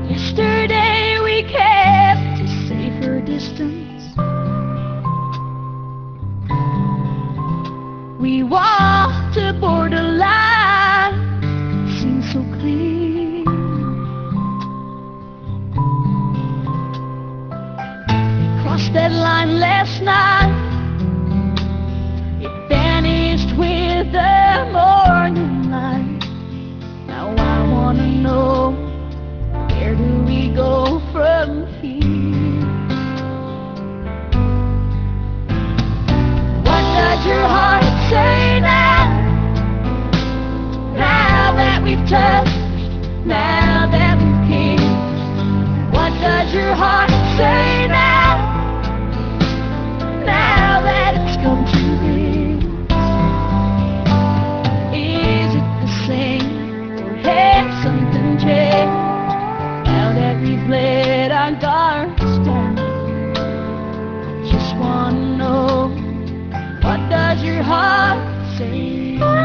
Yesterday we kept a safer distance. We walked a borderline, it seemed so clear. Crossed that line last night, it vanished with the morning light. Now I wanna know, where do we go from here? What does your heart say now? Now that we've touched, now that we've kissed. What does your heart say now? Now that it's come to this, is it the same, or has something changed? Now that we've let our guards down, I just wanna know, what does your heart say?